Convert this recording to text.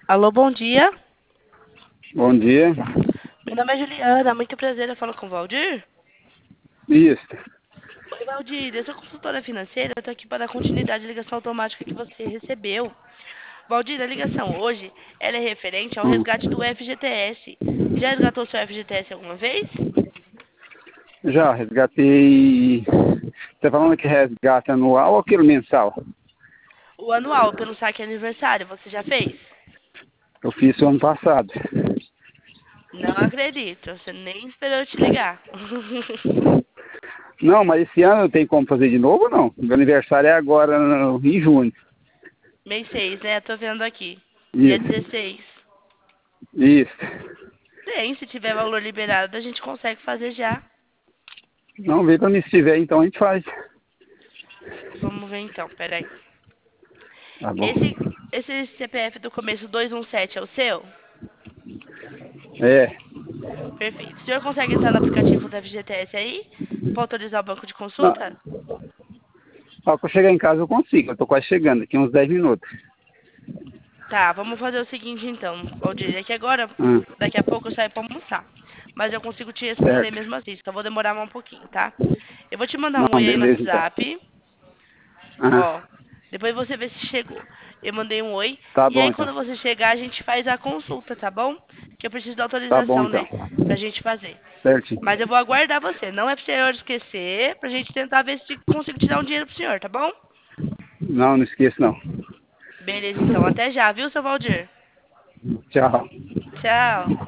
Alô, bom dia. Bom dia. Meu nome é Juliana, muito prazer, eu falo com o Valdir. Isso. Oi, Valdir, eu sou consultora financeira, eu tô aqui para dar continuidade à ligação automática que você recebeu. Valdir, a ligação hoje, ela é referente ao Hum. resgate do FGTS. Já resgatou seu FGTS alguma vez? Já resgatei. Você falando que resgate anual ou aquele mensal? O anual, pelo saque aniversário, você já fez? Eu fiz o ano passado. Não acredito, você nem esperou eu te ligar. Não, mas esse ano eu tenho como fazer de novo ou não? Meu aniversário é agora em junho. Mês 6, né? Tô vendo aqui. Dia Isso. 16. Isso. Tem, se tiver valor liberado, a gente consegue fazer já. Não, vê pra mim se tiver, então a gente faz. Vamos ver então, peraí. Tá bom. Esse CPF do começo 217 é o seu? É. Perfeito. O senhor consegue entrar no aplicativo da FGTS aí? Para autorizar o banco de Não, consulta? ó, quando eu chegar em casa eu consigo. Eu tô quase chegando, daqui uns 10 minutos. Tá, vamos fazer o seguinte então, Valdir. É que agora, Ah, daqui a pouco eu saio para almoçar. Mas eu consigo te responder certo. mesmo assim, só vou demorar mais um pouquinho, tá? Eu vou te mandar um Não, oi aí no beleza então. WhatsApp. Ah, Ó, depois você vê se chegou. Eu mandei um oi. tá E bom aí então. quando você chegar, a gente faz a consulta, tá bom? Que eu preciso da Tá bom autorização, então. né? Pra gente fazer. Certinho. Mas eu vou aguardar você. Não é pro senhor esquecer, pra gente tentar ver se consigo te dar um dinheiro pro senhor, tá bom? Não, não esqueço não. Beleza, então. Até já, viu, seu Valdir? Tchau. Tchau.